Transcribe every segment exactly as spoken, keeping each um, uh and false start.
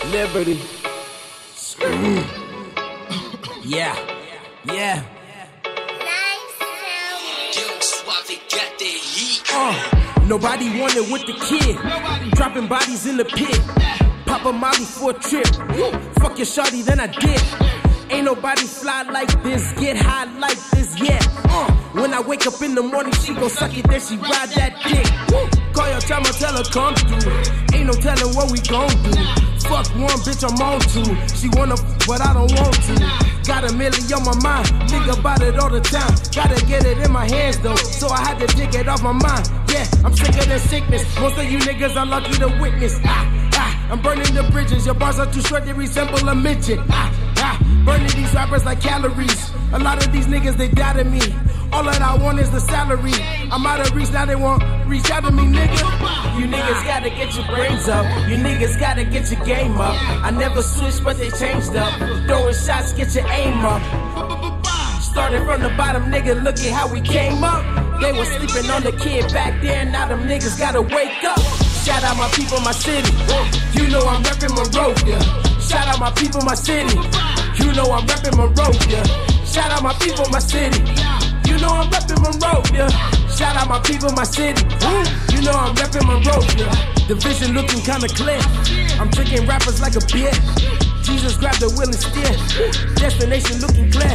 Liberty. Mm. Yeah, yeah. Uh, nobody wanted with the kid. Dropping bodies in the pit. Pop a molly for a trip. Fuck your shawty, then I did. Ain't nobody fly like this, get high like this, yeah. Uh, when I wake up in the morning, she gon' suck it, then she ride that dick. Woo. Call your time, I tell her come through. Ain't no telling what we gon' do. Fuck one bitch, I'm on two. She wanna f- but I don't want to. Got a million on my mind, think about it all the time. Gotta get it in my hands though, so I had to take it off my mind. Yeah, I'm sicker than sickness. Most of you niggas are lucky to witness. Ah, ah, I'm burning the bridges. Your bars are too short, they resemble a midget. Ah, ah, burning these rappers like calories. A lot of these niggas, they doubted me. All that I want is the salary. I'm out of reach, now they won't reach out to me, nigga. You niggas gotta get your brains up. You niggas gotta get your game up. I never switched, but they changed up. Throwing shots, get your aim up. Started from the bottom, nigga, look at how we came up. They was sleeping on the kid back there, now them niggas gotta wake up. Shout out my people, my city. You know I'm reppin' Monrovia. Shout out my people, my city. You know I'm reppin' Monrovia. Shout out my people, my city. You know I'm reppin' Monrovia. Shout out my people, my city. You know I'm reppin' Monrovia. The vision looking kinda clear. I'm drinking rappers like a beer. Jesus grabbed the wheel and steer. Destination looking clear.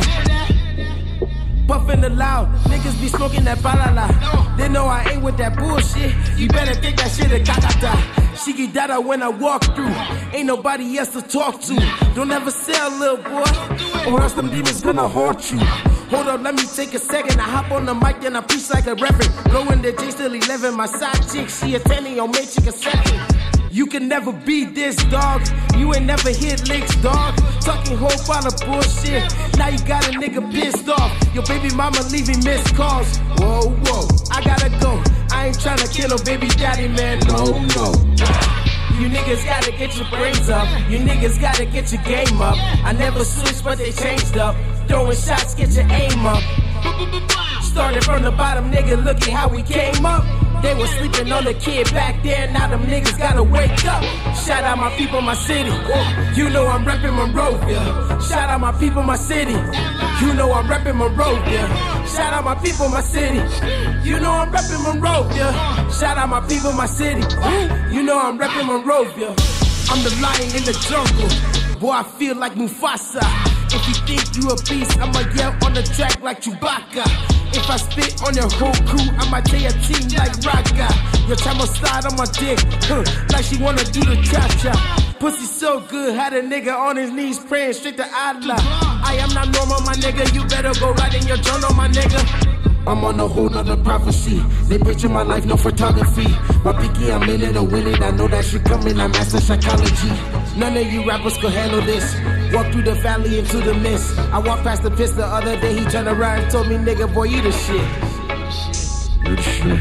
Puffin' the loud, niggas be smoking that balala. They know I ain't with that bullshit. You better think that shit a kakata. Shiki dada when I walk through. Ain't nobody else to talk to. Don't ever sell, little boy, or else them demons gonna haunt you. Hold up, let me take a second. I hop on the mic, then I preach like a reverend. Blowing the J still eleven. My side chick, she a ten, your mate chick a seven. You can never beat this, dog. You ain't never hit licks, dog. Talking whole pile of bullshit. Now you got a nigga pissed off. Your baby mama leaving missed calls. Whoa, whoa, I gotta go. I ain't tryna kill no baby daddy, man. No, no. You niggas gotta get your brains up. You niggas gotta get your game up. I never switched, but they changed up. Throwing shots, get your aim up. Started from the bottom, nigga, look at how we came up. They was sleeping on the kid back there, now them niggas gotta wake up. Shout out my people, my city. You know I'm reppin' Monrovia. Shout out my people, my city. You know I'm reppin' Monrovia. Shout out my people, my city. You know I'm reppin' Monrovia. Shout out my people, my city. You know I'm reppin' Monrovia. I'm the lion in the jungle. Boy, I feel like Mufasa. If you think you a beast, I'ma yell on the track like Chewbacca. If I spit on your whole crew, I'ma tell your team like Raka. Your time will slide on my dick, huh, like she wanna do the cha-cha. Pussy so good, had a nigga on his knees praying straight to Allah. I am not normal, my nigga, you better go write in your journal, my nigga. I'm on a whole nother prophecy. They picture my life, no photography. My picky, I'm in it to win it. I know that shit coming, I master psychology. None of you rappers could handle this. Walk through the valley into the mist. I walked past the piss the other day. He turned around and told me, nigga, boy, you the shit. You the shit.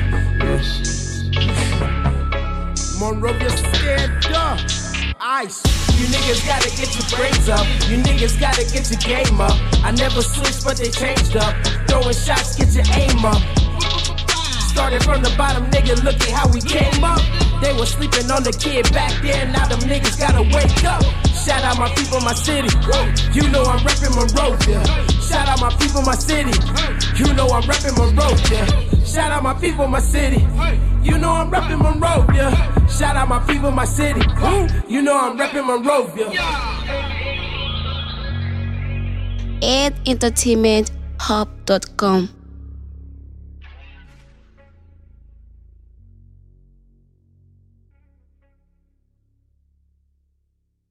Yes. Monrovia stand up. Ice. You niggas gotta get your brains up. You niggas gotta get your game up. I never switched, but they changed up. Throwing shots, get your aim up. Started from the bottom, nigga, look at how we came up. They was sleeping on the kid back there, now them niggas gotta wake up. Shout out my people, my city. You know I'm reppin' Monrovia. Shout out my people, my city. You know I'm reppin' Monrovia. Shout out my people, my city. You know I'm reppin' Monrovia. Shout out my people, my city. You know I'm reppin' Monrovia. ed entertainment hub dot com